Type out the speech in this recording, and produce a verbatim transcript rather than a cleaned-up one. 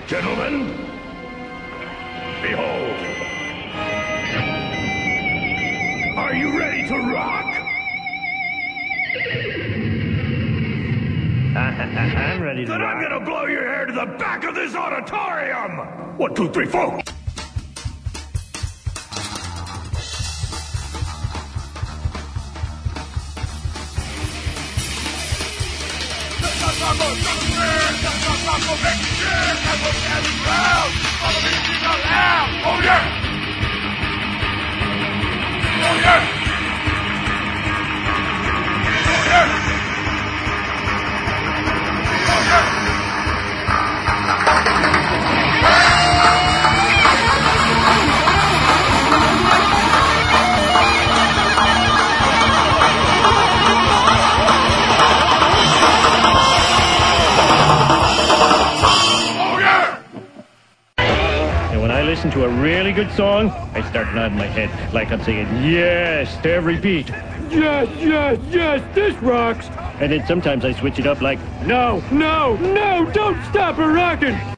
Gentlemen, behold. Are you ready to rock? I'm ready to Then rock. I'm gonna blow your hair to the back of this auditorium! One, two, three, four! Oh yeah! Oh yeah! Oh yeah! Listen to a really good song, I start nodding my head like I'm saying yes to every beat. Yes, yes, yes, this rocks. And then sometimes I switch it up like, no, no, no, don't stop it rocking.